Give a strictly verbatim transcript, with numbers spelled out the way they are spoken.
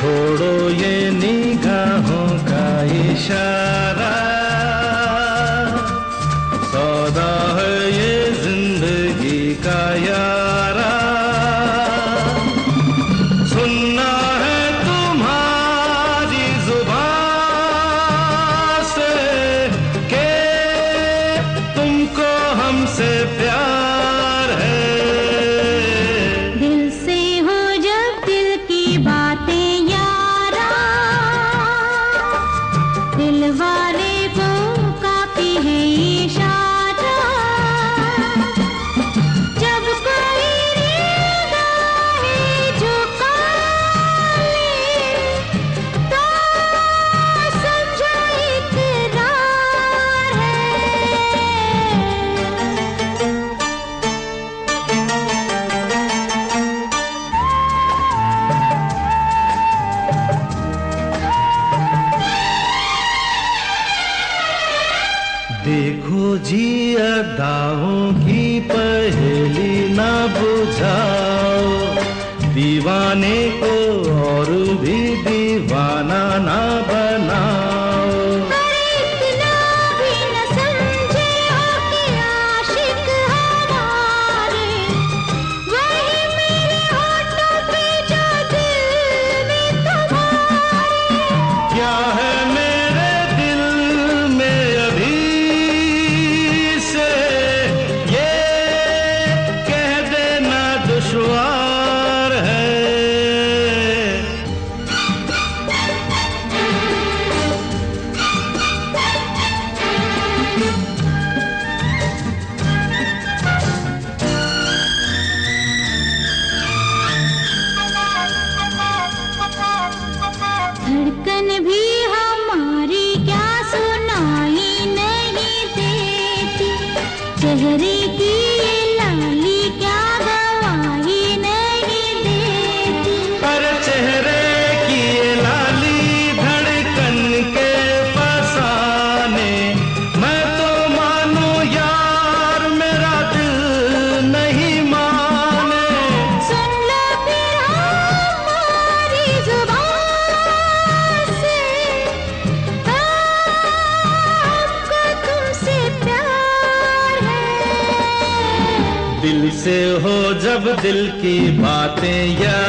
छोड़ो ये निगाहों का इशारा, सौदा है ये जिंदगी का यारा। सुनना है तुम्हारी जुबान से कि तुमको हमसे प्यार है। दिल से हो जब दिल की बातें यारा, दिल वाले को काफी है इशारा। जब कोई निगाहें झुकाए तो समझो इकरार है। देखो जी अदाओं की पहेली ना बुझाओ, दीवाने को और भी दीवाना ना बनाओ। इतना भी न समझे हो कि आशिक हमारे, वही मेरे होठों पे जो दिल में तुम्हारे। क्या है मेरे दिल में अभी से ये कह देना दुश्वार है। धड़कन भी हमारी क्या सुनाई नहीं देती, चेहरे की ये लाली क्या गवाही नहीं देती। पर चेहरे की ये लाली धड़कन के फसाने, मैं तो मानो यार मेरा दिल नहीं माने। सुन लो फिर हमारी जुबान से, हमको तुमसे प्यार है। दिल से हो जब दिल की बातें यार,